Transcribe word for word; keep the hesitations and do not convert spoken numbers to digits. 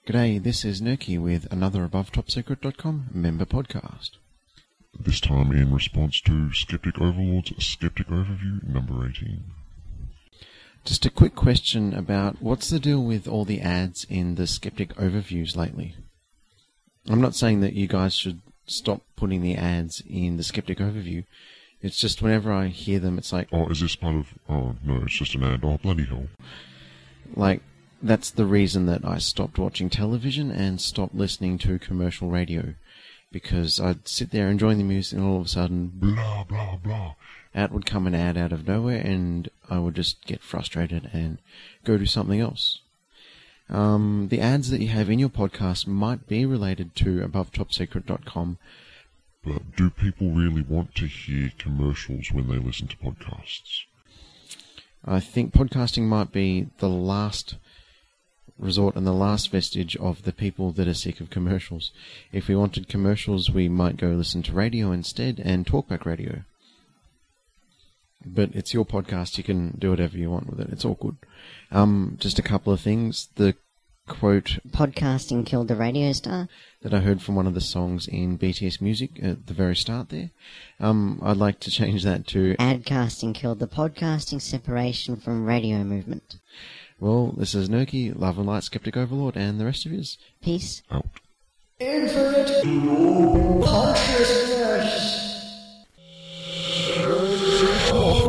G'day, this is Nerky with another above top secret dot com member podcast. This time in response to Skeptic Overlord's Skeptic Overview number eighteen. Just a quick question about what's the deal with all the ads in the Skeptic Overviews lately? I'm not saying that you guys should stop putting the ads in the Skeptic Overview. It's just whenever I hear them, it's like... Oh, is this part of... Oh, no, it's just an ad. Oh, bloody hell. Like, that's the reason that I stopped watching television and stopped listening to commercial radio. Because I'd sit there enjoying the music and all of a sudden... Blah, blah, blah. Out would come an ad out of nowhere and I would just get frustrated and go do something else. Um, the ads that you have in your podcast might be related to above top secret dot com. But do people really want to hear commercials when they listen to podcasts? I think podcasting might be the last resort and the last vestige of the people that are sick of commercials. If we wanted commercials, we might go listen to radio instead and talkback radio. But it's your podcast, you can do whatever you want with it, it's all good. Um, just a couple of things. The quote... Podcasting killed the radio star? That I heard from one of the songs in B T S Music at the very start there. Um, I'd like to change that to... Adcasting killed the podcasting separation from radio movement. Well, this is Nerky, Love and Light, Skeptic Overlord, and the rest of yous. Peace. Out. Infinite consciousness.